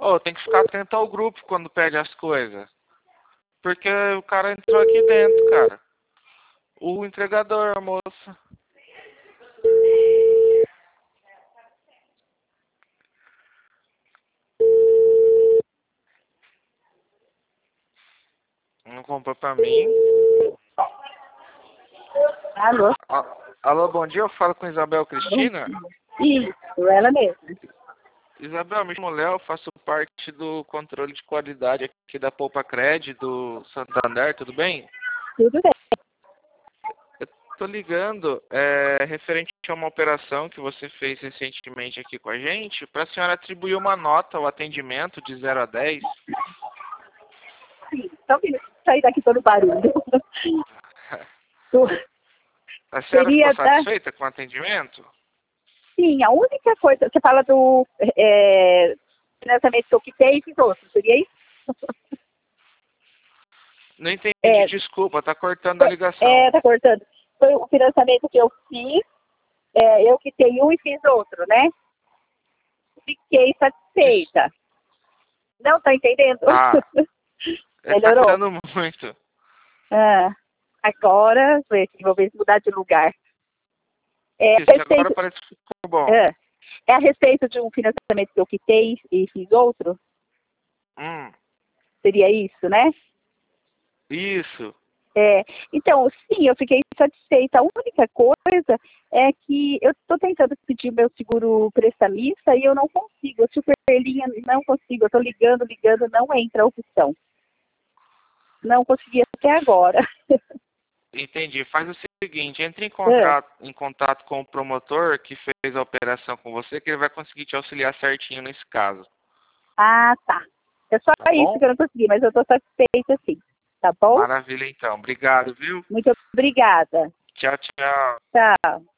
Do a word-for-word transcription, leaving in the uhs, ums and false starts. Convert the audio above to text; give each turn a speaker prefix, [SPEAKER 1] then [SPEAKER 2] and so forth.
[SPEAKER 1] Ô, tem que ficar atento ao grupo quando pede as coisas. Porque o cara entrou aqui dentro, cara. O entregador, a moça. Não comprou pra mim.
[SPEAKER 2] Alô?
[SPEAKER 1] A- Alô, bom dia. Eu falo com Isabel Cristina.
[SPEAKER 2] Isso, ela mesmo.
[SPEAKER 1] Isabel, me chamo Léo, faço parte do controle de qualidade aqui da Poupa Cred, do Santander, tudo bem?
[SPEAKER 2] Tudo bem.
[SPEAKER 1] Eu tô ligando é, referente a uma operação que você fez recentemente aqui com a gente, para a senhora atribuir uma nota ao atendimento de zero a dez.
[SPEAKER 2] Sim, só um minuto, sair daqui todo barulho. Tu-
[SPEAKER 1] A senhora
[SPEAKER 2] Seria
[SPEAKER 1] ficou
[SPEAKER 2] da...
[SPEAKER 1] satisfeita com o atendimento?
[SPEAKER 2] Sim, a única coisa, você fala do é, financiamento que eu quitei e fiz outro, seria isso?
[SPEAKER 1] Não entendi,
[SPEAKER 2] É,
[SPEAKER 1] desculpa, tá cortando a ligação.
[SPEAKER 2] é, tá cortando. Foi o financiamento que eu fiz, é, eu quitei um e fiz outro, né? Fiquei satisfeita. Não tá entendendo?
[SPEAKER 1] Tá. É, tá
[SPEAKER 2] Melhorou?
[SPEAKER 1] cortando muito.
[SPEAKER 2] Ah, agora, vou ver se mudar de lugar. É a,
[SPEAKER 1] Isso, agora
[SPEAKER 2] respeito,
[SPEAKER 1] parece que ficou bom.
[SPEAKER 2] é, é a respeito de um financiamento que eu quitei e fiz outro?
[SPEAKER 1] Hum,
[SPEAKER 2] Seria isso, né?
[SPEAKER 1] isso.
[SPEAKER 2] É, então, sim, eu fiquei satisfeita. A única coisa é que eu estou tentando pedir meu seguro prestamista e eu não consigo. A superlinha não consigo. Eu estou ligando, ligando, não entra a opção. Não consegui até agora.
[SPEAKER 1] Entendi. Faz o seguinte, entre em
[SPEAKER 2] É.
[SPEAKER 1] contato, em contato com o promotor que fez a operação com você, que ele vai conseguir te auxiliar certinho nesse caso.
[SPEAKER 2] Ah, tá. É só
[SPEAKER 1] Tá
[SPEAKER 2] isso
[SPEAKER 1] bom?
[SPEAKER 2] que eu não consegui, mas eu estou satisfeita sim. Tá bom?
[SPEAKER 1] Maravilha, então. Obrigado, viu?
[SPEAKER 2] Muito obrigada.
[SPEAKER 1] Tchau, tchau.
[SPEAKER 2] Tchau.